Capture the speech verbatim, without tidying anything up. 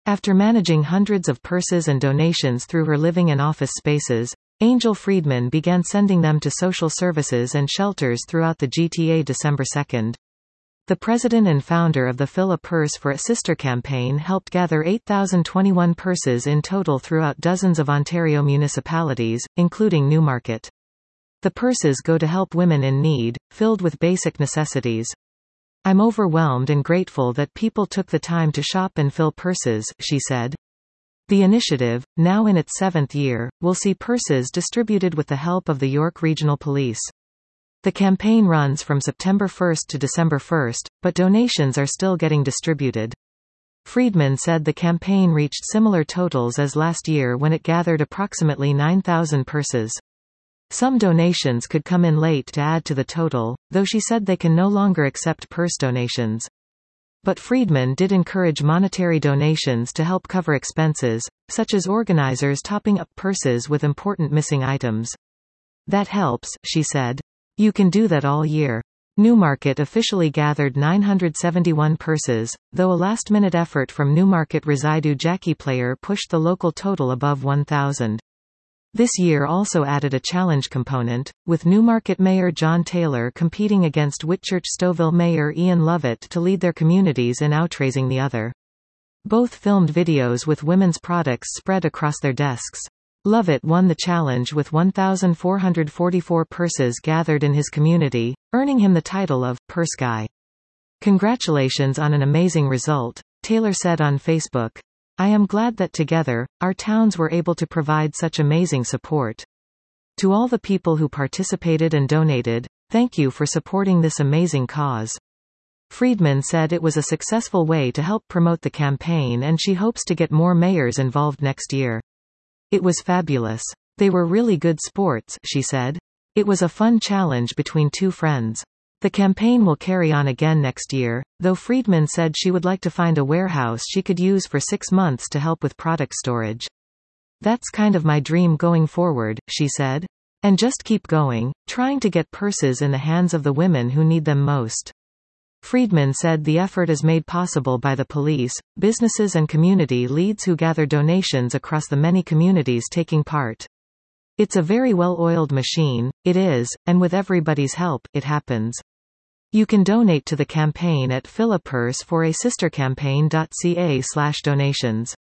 After managing hundreds of purses and donations through her living and office spaces, Angel Friedman began sending them to social services and shelters throughout the G T A. December second. The president and founder of the Fill a Purse for a Sister campaign helped gather eight thousand twenty-one purses in total throughout dozens of Ontario municipalities, including Newmarket. The purses go to help women in need, filled with basic necessities. I'm overwhelmed and grateful that people took the time to shop and fill purses, she said. The initiative, now in its seventh year, will see purses distributed with the help of the York Regional Police. The campaign runs from September first to December first, but donations are still getting distributed. Friedman said the campaign reached similar totals as last year when it gathered approximately nine thousand purses. Some donations could come in late to add to the total, though she said they can no longer accept purse donations. But Friedman did encourage monetary donations to help cover expenses, such as organizers topping up purses with important missing items. That helps, she said. You can do that all year. Newmarket officially gathered nine hundred seventy-one purses, though a last-minute effort from Newmarket Residu Jackie Player pushed the local total above one thousand. This year also added a challenge component, with Newmarket Mayor John Taylor competing against Whitchurch-Stouffville Mayor Ian Lovett to lead their communities in outraising the other. Both filmed videos with women's products spread across their desks. Lovett won the challenge with one thousand four hundred forty-four purses gathered in his community, earning him the title of Purse Guy. Congratulations on an amazing result, Taylor said on Facebook. I am glad that together, our towns were able to provide such amazing support. To all the people who participated and donated, thank you for supporting this amazing cause. Friedman said it was a successful way to help promote the campaign and she hopes to get more mayors involved next year. It was fabulous. They were really good sports, she said. It was a fun challenge between two friends. The campaign will carry on again next year, though Friedman said she would like to find a warehouse she could use for six months to help with product storage. That's kind of my dream going forward, she said. And just keep going, trying to get purses in the hands of the women who need them most. Friedman said the effort is made possible by the police, businesses and community leads who gather donations across the many communities taking part. It's a very well-oiled machine, it is, and with everybody's help, it happens. You can donate to the campaign at fill a purse for a sister campaign dot c a slash donations.